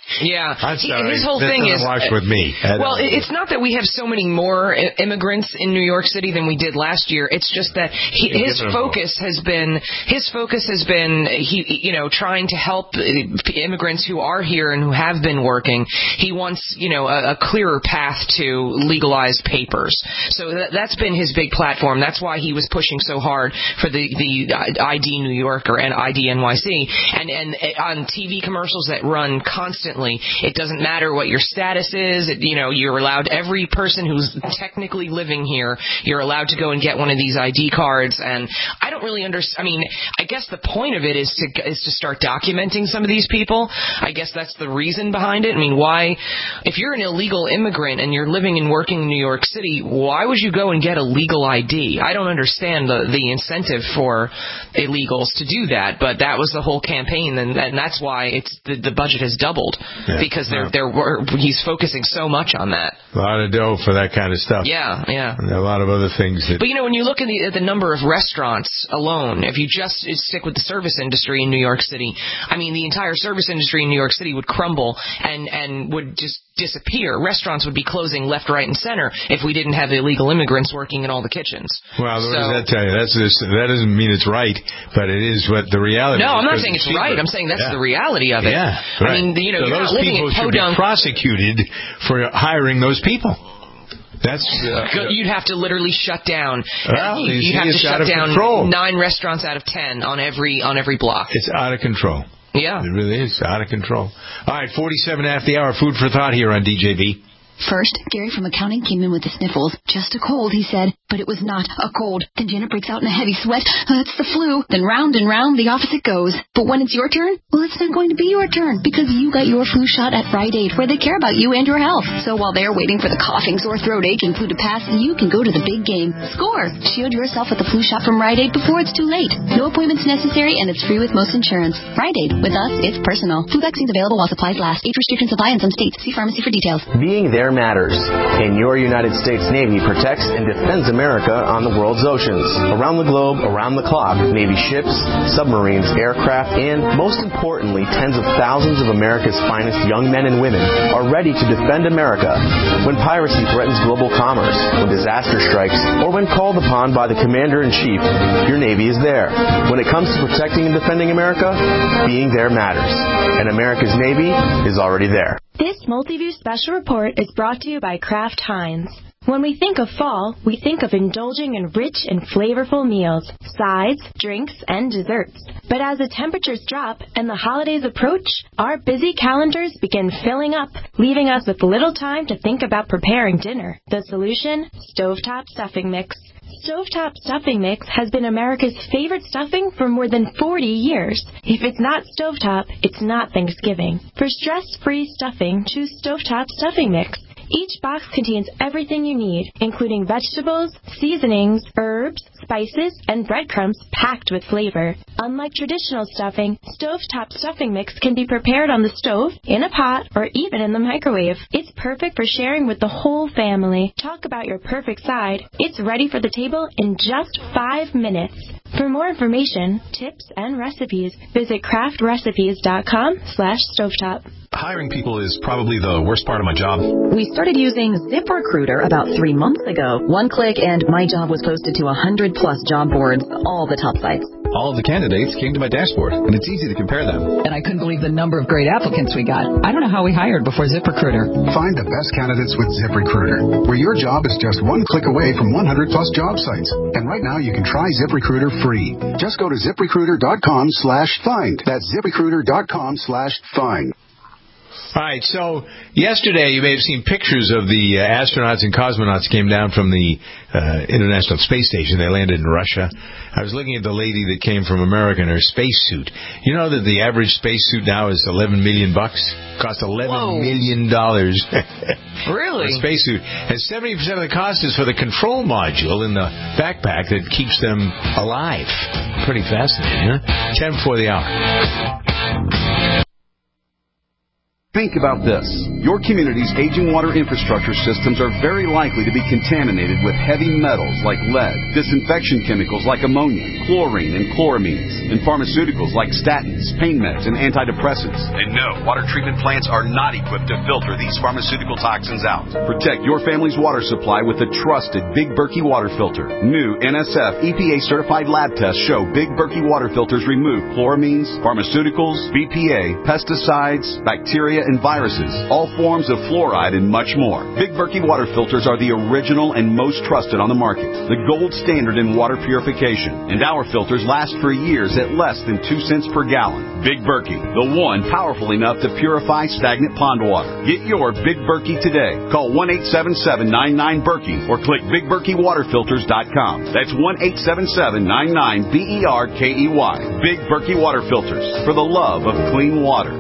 Yeah. I'm He- sorry. his whole That thing doesn't is wash with me. I Well, don't- it- it's not that we have so many more i- immigrants in New York City than we did last year. It's just that he, Yeah, his give it a focus has been his focus has been he you know trying to help uh, immigrants who are here and who have been working. He wants you know a, a clearer path to legalized papers. So that, that's been his big platform. That's why he was pushing so hard for the the I D New Yorker and I D N Y C and and on T V commercials that run constantly. It doesn't matter what your status is. It, you know, you're allowed, every person who's technically living here, you're allowed to go and get one of these I D cards. And I don't really understand. I mean, I guess the point of it is to is to start documenting some of these people. I guess that's the reason behind it. I mean, why, if you're an illegal immigrant and you're living and working in New York City, why would you go and get a legal I D? I don't understand the, the incentive for illegals to do that, but that was the whole campaign, and, and that's why it's the, the budget has doubled, Yeah. because they're, Wow. they're, he's focusing so much on that. A lot of dough for that kind of stuff. Yeah, yeah. And a lot of other things that... But, you know, when you look at the, at the number of restaurants alone, if you just stick with the service industry in New York City, I mean, the entire service industry in New York City would crumble and, and would just disappear. Restaurants would be closing left, right, and center if we didn't have illegal immigrants working in all the kitchens. Well, what So- does that tell you? That's just, that doesn't mean it's right, but it is what the reality No, is. I'm not 'cause saying it's cheaper. right. I'm saying that's Yeah. the reality of it. Yeah, I right. mean, you know, so you're those not living people in should be podunk. prosecuted for hiring those people. That's uh, You'd have to literally shut down. Well, you'd you have see, to it's out shut of down control. nine restaurants out of ten on every on every block. It's out of control. Yeah. It really is out of control. All right, forty-seven after the hour. Food for thought here on D J B. First, Gary from accounting came in with the sniffles. Just a cold, he said, but it was not a cold. Then Janet breaks out in a heavy sweat. Uh, it's the flu. Then round and round the office it goes. But when it's your turn, well, it's not going to be your turn because you got your flu shot at Rite Aid, where they care about you and your health. So while they're waiting for the coughing, sore throat ache, and flu to pass, you can go to the big game. Score! Shield yourself with the flu shot from Rite Aid before it's too late. No appointments necessary, and it's free with most insurance. Rite Aid. With us, it's personal. Flu vaccines available while supplies last. Age restrictions apply in some states. See pharmacy for details. Being there matters. And your United States Navy protects and defends America on the world's oceans. Around the globe, around the clock, Navy ships, submarines, aircraft, and, most importantly, tens of thousands of America's finest young men and women are ready to defend America when piracy threatens global commerce, when disaster strikes, or when called upon by the Commander-in-Chief. Your Navy is there. When it comes to protecting and defending America, being there matters. And America's Navy is already there. This Multiview Special Report is brought to you by Kraft Heinz. When we think of fall, we think of indulging in rich and flavorful meals, sides, drinks, and desserts. But as the temperatures drop and the holidays approach, our busy calendars begin filling up, leaving us with little time to think about preparing dinner. The solution? Stovetop Stuffing Mix. Stovetop Stuffing Mix has been America's favorite stuffing for more than forty years. If it's not Stovetop, it's not Thanksgiving. For stress-free stuffing, choose Stovetop Stuffing Mix. Each box contains everything you need, including vegetables, seasonings, herbs, spices, and breadcrumbs packed with flavor. Unlike traditional stuffing, Stovetop Stuffing Mix can be prepared on the stove, in a pot, or even in the microwave. It's perfect for sharing with the whole family. Talk about your perfect side. It's ready for the table in just five minutes. For more information, tips, and recipes, visit craft recipes dot com slash stovetop. Hiring people is probably the worst part of my job. We started using ZipRecruiter about three months ago. One click and my job was posted to one hundred plus job boards, all the top sites. All of the candidates came to my dashboard, and it's easy to compare them. And I couldn't believe the number of great applicants we got. I don't know how we hired before ZipRecruiter. Find the best candidates with ZipRecruiter, where your job is just one click away from one hundred plus job sites. And right now you can try ZipRecruiter free. Just go to ZipRecruiter.com slash find. That's ZipRecruiter.com slash find. All right, so yesterday you may have seen pictures of the uh, astronauts and cosmonauts came down from the uh, International Space Station. They landed in Russia. I was looking at the lady that came from America in her spacesuit. You know that the average spacesuit now is eleven million bucks. Costs eleven Whoa. million dollars. Really? A spacesuit. And seventy percent of the cost is for the control module in the backpack that keeps them alive. Pretty fascinating, huh? Ten before the hour. Think about this. Your community's aging water infrastructure systems are very likely to be contaminated with heavy metals like lead, disinfection chemicals like ammonia, chlorine and chloramines, and pharmaceuticals like statins, pain meds, and antidepressants. And no, water treatment plants are not equipped to filter these pharmaceutical toxins out. Protect your family's water supply with the trusted Big Berkey water filter. New N S F E P A-certified lab tests show Big Berkey water filters remove chloramines, pharmaceuticals, B P A, pesticides, bacteria, and viruses, all forms of fluoride, and much more. Big Berkey water filters are the original and most trusted on the market, the gold standard in water purification, and our filters last for years at less than two cents per gallon. Big Berkey, the one powerful enough to purify stagnant pond water. Get your Big Berkey today. Call one eight seven seven, nine nine, Berkey or click big berkey water filters dot com. That's one eight seven seven, nine nine, B E R K E Y. Big Berkey water filters, for the love of clean water.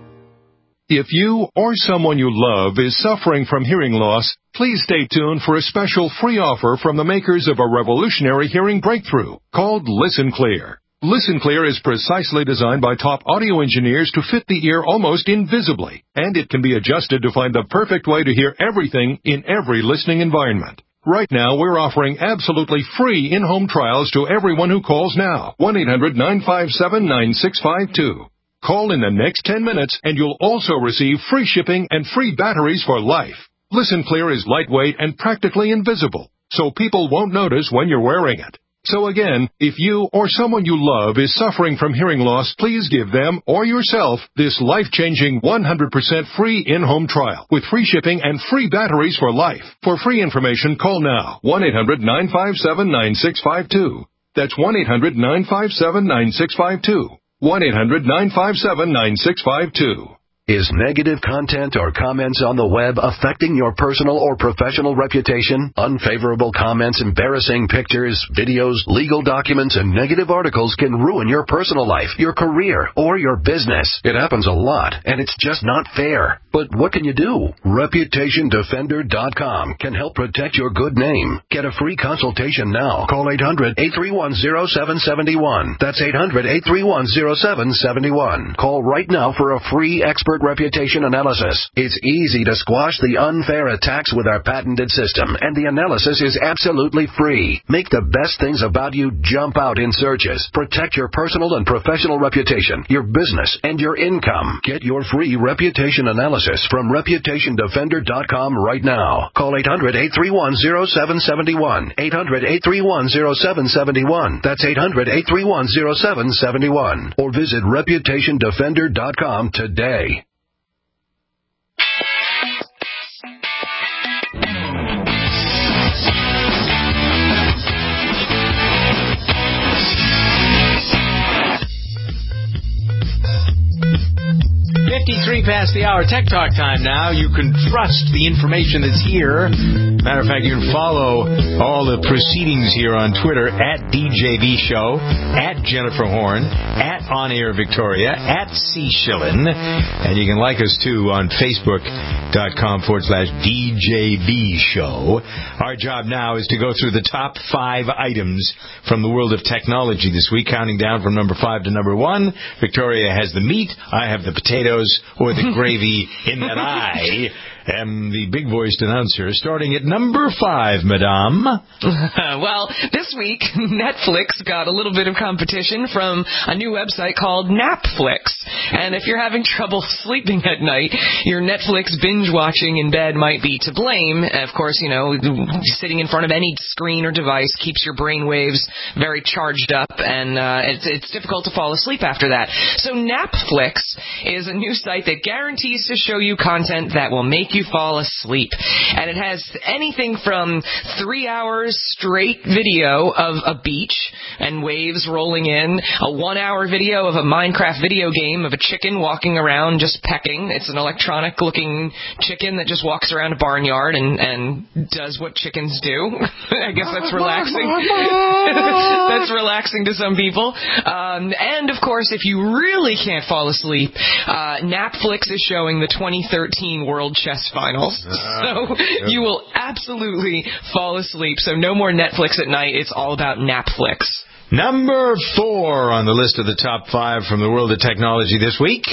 If you or someone you love is suffering from hearing loss, please stay tuned for a special free offer from the makers of a revolutionary hearing breakthrough called Listen Clear. Listen Clear is precisely designed by top audio engineers to fit the ear almost invisibly, and it can be adjusted to find the perfect way to hear everything in every listening environment. Right now, we're offering absolutely free in-home trials to everyone who calls now. one eight hundred, nine five seven, nine six five two. Call in the next ten minutes, and you'll also receive free shipping and free batteries for life. Listen Clear is lightweight and practically invisible, so people won't notice when you're wearing it. So again, if you or someone you love is suffering from hearing loss, please give them or yourself this life-changing one hundred percent free in-home trial with free shipping and free batteries for life. For free information, call now. one eight hundred, nine five seven, nine six five two. That's one eight hundred, nine five seven, nine six five two. one eight hundred, nine five seven, nine six five two. Is negative content or comments on the web affecting your personal or professional reputation? Unfavorable comments, embarrassing pictures, videos, legal documents, and negative articles can ruin your personal life, your career, or your business. It happens a lot, and it's just not fair. But what can you do? Reputation Defender dot com can help protect your good name. Get a free consultation now. Call eight hundred, eight three one, zero seven seven one. That's eight hundred, eight three one, zero seven seven one. Call right now for a free expert reputation analysis. It's easy to squash the unfair attacks with our patented system, and the analysis is absolutely free. Make the best things about you jump out in searches. Protect your personal and professional reputation, your business, and your income. Get your free reputation analysis from Reputation Defender dot com right now. Call eight hundred, eight three one, zero seven seven one. eight hundred, eight three one, zero seven seven one. That's eight hundred, eight three one, zero seven seven one. Or visit Reputation Defender dot com today. fifty-three past the hour. Tech Talk time now. You can trust the information that's here. Matter of fact, you can follow all the proceedings here on Twitter at D J V Show, at Jennifer Horn, at On Air Victoria, at C Shillin, and you can like us too on Facebook.com forward slash DJV Show. Our job now is to go through the top five items from the world of technology this week, counting down from number five to number one. Victoria has the meat. I have the potatoes or the gravy in that I am the big-voiced announcer, starting at number five, Madame. Well, this week, Netflix got a little bit of competition from a new website called Napflix. And if you're having trouble sleeping at night, your Netflix binge-watching in bed might be to blame. Of course, you know, sitting in front of any screen or device keeps your brain waves very charged up, and uh, it's, it's difficult to fall asleep after that. So Napflix is a new site that guarantees to show you content that will make you fall asleep. And it has anything from three hours straight video of a beach and waves rolling in, a one-hour video of a Minecraft video game of a chicken walking around just pecking. It's an electronic-looking chicken that just walks around a barnyard and, and does what chickens do. I guess that's relaxing. That's relaxing to some people. Um, and, of course, if you really can't fall asleep, uh, Napflix is showing the twenty thirteen World Chess Finals. Uh, so yep. You will absolutely fall asleep. So no more Netflix at night. It's all about Napflix. Number four on the list of the top five from the world of technology this week.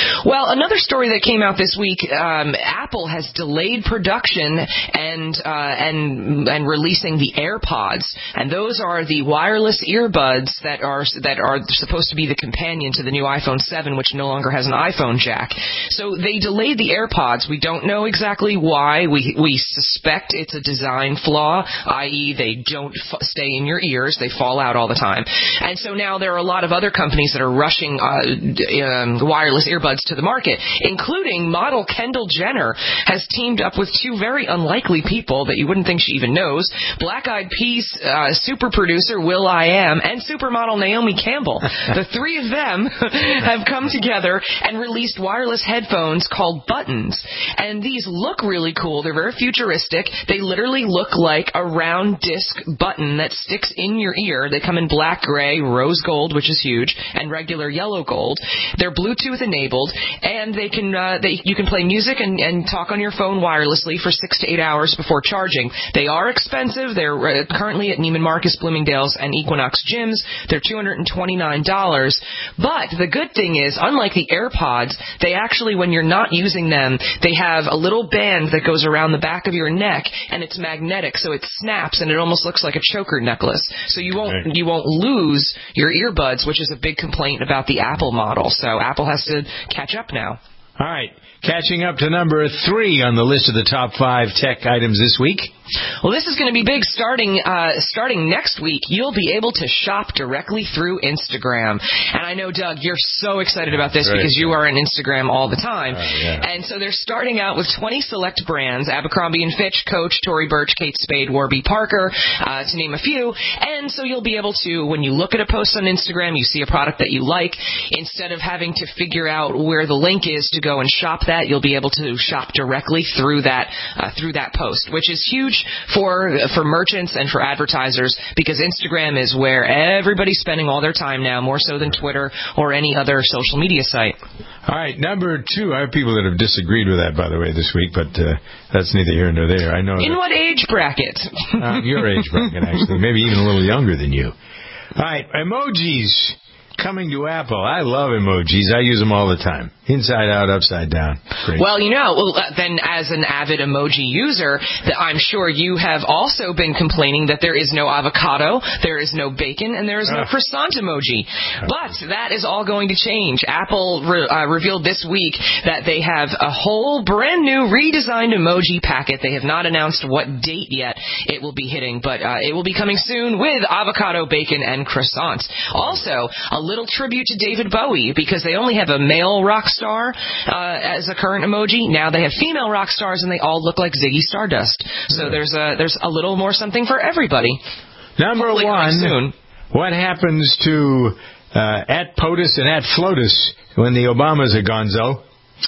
Well, another story that came out this week, um, Apple has delayed production and uh, and and releasing the AirPods, and those are the wireless earbuds that are that are supposed to be the companion to the new iPhone seven, which no longer has an iPhone jack. So they delayed the AirPods. We don't know exactly why. We we suspect it's a design flaw, that is, they don't f- stay in your ears; they fall out all the time. And so now there are a lot of other companies that are rushing uh, um, wireless earbuds to the market, including model Kendall Jenner has teamed up with two very unlikely people that you wouldn't think she even knows, Black Eyed Peas uh, super producer Will I Am and supermodel Naomi Campbell. The three of them have come together and released wireless headphones called Buttons. And these look really cool. They're very futuristic. They literally look like a round disc button that sticks in your ear. They come in black, gray, rose gold, which is huge, and regular yellow gold. They're Bluetooth enabled, and they can uh, they you can play music and, and talk on your phone wirelessly for six to eight hours before charging. They are expensive. They're uh, currently at Neiman Marcus, Bloomingdale's, and Equinox gyms. They're two hundred twenty-nine dollars. But the good thing is, unlike the AirPods, they actually, when you're not using them, they have a little band that goes around the back of your neck, and it's magnetic, so it snaps, and it almost looks like a choker necklace. So you won't okay. you won't lose your earbuds, which is a big complaint about the Apple model. So Apple has to catch up now. All right. Catching up to number three on the list of the top five tech items this week. Well, this is going to be big. Starting uh, starting next week, you'll be able to shop directly through Instagram. And I know, Doug, you're so excited about this Right. because you are on Instagram all the time. Uh, yeah. And so they're starting out with twenty select brands, Abercrombie and Fitch, Coach, Tory Burch, Kate Spade, Warby Parker, uh, to name a few. And so you'll be able to, when you look at a post on Instagram, you see a product that you like, instead of having to figure out where the link is to go and shop that, you'll be able to shop directly through that uh, through that post, which is huge for for merchants and for advertisers, because Instagram is where everybody's spending all their time now, more so than Twitter or any other social media site. All right, number two. I have people that have disagreed with that, by the way, this week, but uh, that's neither here nor there. I know. In that, what age bracket? uh, your age bracket, actually, maybe even a little younger than you. All right, emojis. Coming to Apple. I love emojis. I use them all the time. Inside out, upside down. Great. Well, you know, well, uh, then as an avid emoji user, that I'm sure you have also been complaining that there is no avocado, there is no bacon, and there is no uh, croissant emoji. But that is all going to change. Apple re- uh, revealed this week that they have a whole brand new redesigned emoji packet. They have not announced what date yet it will be hitting, but uh, it will be coming soon with avocado, bacon, and croissant. Also, a little tribute to David Bowie, because they only have a male rock star uh, as a current emoji. Now they have female rock stars, and they all look like Ziggy Stardust. So yeah. there's a there's a little more something for everybody. Number Hopefully one, soon. What happens to uh, at POTUS and at FLOTUS when the Obamas are gonzo?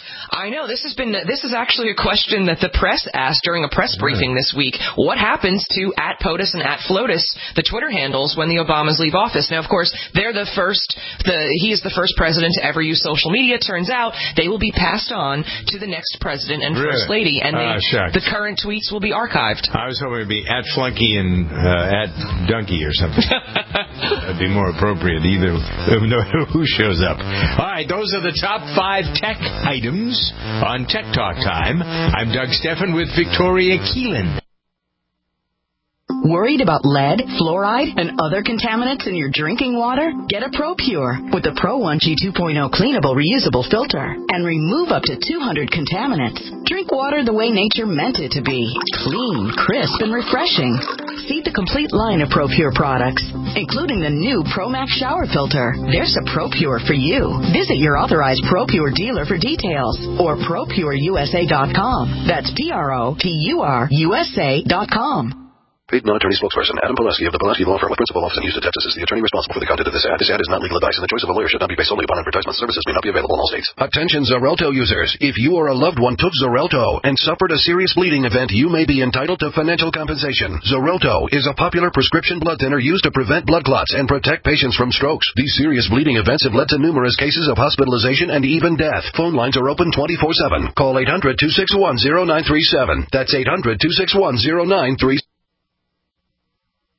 I know, this has been, this is actually a question that the press asked during a press briefing this week. What happens to at POTUS and at FLOTUS, the Twitter handles, when the Obamas leave office? Now, of course, they're the first, the, he is the first president to ever use social media. Turns out they will be passed on to the next president and really? first lady, and they, uh, the current tweets will be archived. I was hoping it would be at Flunky and uh, at Donkey or something. That'd be more appropriate, either who shows up. All right, those are the top five tech items on Tech Talk Time. I'm Doug Steffen with Victoria Keelan. Worried about lead, fluoride, and other contaminants in your drinking water? Get a ProPure with the Pro one G two point oh cleanable reusable filter and remove up to two hundred contaminants. Drink water the way nature meant it to be. Clean, crisp, and refreshing. See the complete line of ProPure products, including the new ProMax shower filter. There's a ProPure for you. Visit your authorized ProPure dealer for details or Pro Pure U S A dot com. That's P R O P U R U S A dot com. Paid non-attorney spokesperson Adam Poleski of the Poleski Law Firm with principal office in Houston, Texas is the attorney responsible for the content of this ad. This ad is not legal advice, and the choice of a lawyer should not be based solely upon advertisement. Services may not be available in all states. Attention Xarelto users. If you or a loved one took Xarelto and suffered a serious bleeding event, you may be entitled to financial compensation. Xarelto is a popular prescription blood thinner used to prevent blood clots and protect patients from strokes. These serious bleeding events have led to numerous cases of hospitalization and even death. Phone lines are open twenty-four seven. Call eight hundred two six one zero nine three seven. That's eight hundred two six one zero nine three seven.